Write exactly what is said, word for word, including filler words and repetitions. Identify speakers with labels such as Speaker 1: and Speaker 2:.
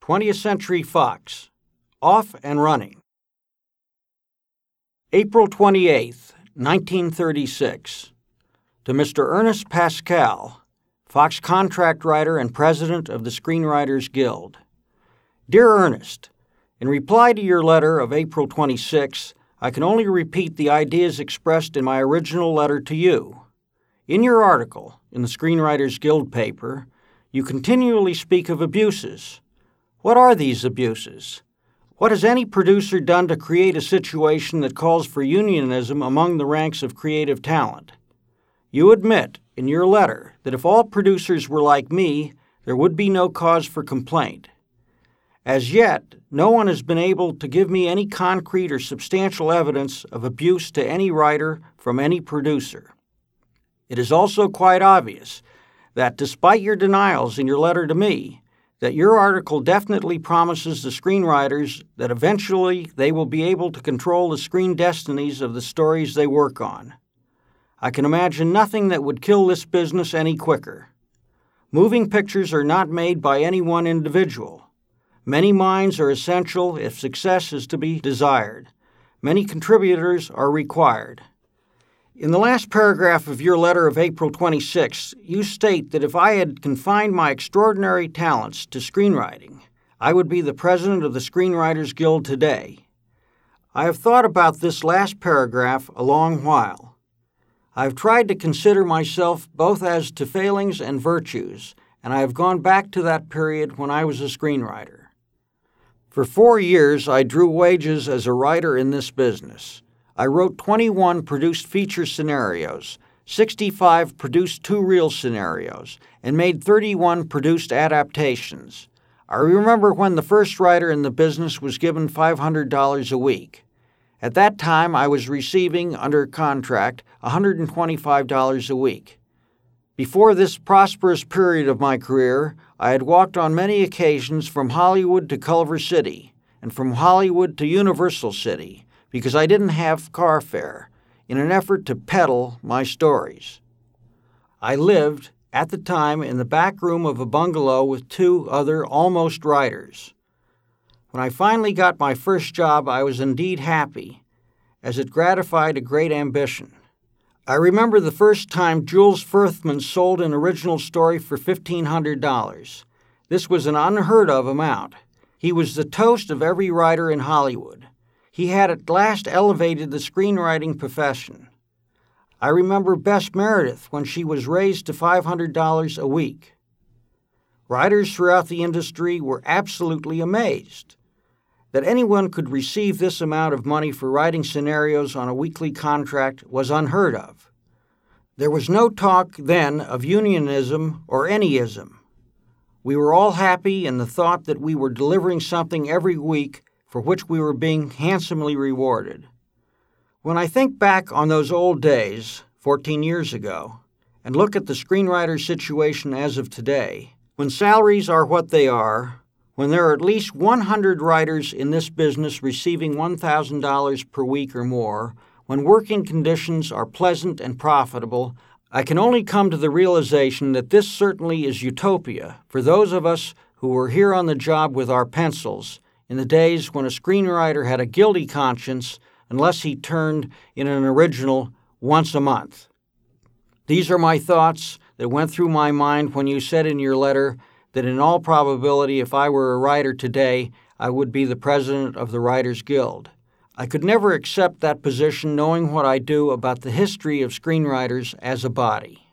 Speaker 1: twentieth Century Fox, Off and Running. April twenty-eighth, nineteen thirty-six. To Mister Ernest Pascal, Fox contract writer and president of the Screenwriters Guild. Dear Ernest, in reply to your letter of April twenty-sixth, I can only repeat the ideas expressed in my original letter to you. In your article, in the Screenwriters Guild paper, you continually speak of abuses. What are these abuses? What has any producer done to create a situation that calls for unionism among the ranks of creative talent? You admit, in your letter, that if all producers were like me, there would be no cause for complaint. As yet, no one has been able to give me any concrete or substantial evidence of abuse to any writer from any producer. It is also quite obvious that, despite your denials in your letter to me, that your article definitely promises the screenwriters that eventually they will be able to control the screen destinies of the stories they work on. I can imagine nothing that would kill this business any quicker. Moving pictures are not made by any one individual. Many minds are essential if success is to be desired. Many contributors are required. In the last paragraph of your letter of April twenty-sixth, you state that if I had confined my extraordinary talents to screenwriting, I would be the president of the Screenwriters Guild today. I have thought about this last paragraph a long while. I have tried to consider myself both as to failings and virtues, and I have gone back to that period when I was a screenwriter. For four years, I drew wages as a writer in this business. I wrote twenty-one produced feature scenarios, sixty-five produced two-reel scenarios, and made thirty-one produced adaptations. I remember when the first writer in the business was given five hundred dollars a week. At that time, I was receiving, under contract, one hundred twenty-five dollars a week. Before this prosperous period of my career, I had walked on many occasions from Hollywood to Culver City, and from Hollywood to Universal City, because I didn't have car fare, in an effort to peddle my stories. I lived, at the time, in the back room of a bungalow with two other almost writers. When I finally got my first job, I was indeed happy, as it gratified a great ambition. I remember the first time Jules Furthman sold an original story for fifteen hundred dollars. This was an unheard of amount. He was the toast of every writer in Hollywood. He had at last elevated the screenwriting profession. I remember Bess Meredith when she was raised to five hundred dollars a week. Writers throughout the industry were absolutely amazed. That anyone could receive this amount of money for writing scenarios on a weekly contract was unheard of. There was no talk then of unionism or any ism. We were all happy in the thought that we were delivering something every week for which we were being handsomely rewarded. When I think back on those old days, fourteen years ago, and look at the screenwriter situation as of today, when salaries are what they are, when there are at least one hundred writers in this business receiving one thousand dollars per week or more, when working conditions are pleasant and profitable, I can only come to the realization that this certainly is utopia for those of us who were here on the job with our pencils in the days when a screenwriter had a guilty conscience unless he turned in an original once a month. These are my thoughts that went through my mind when you said in your letter that in all probability, if I were a writer today, I would be the president of the Writers Guild. I could never accept that position knowing what I do about the history of screenwriters as a body.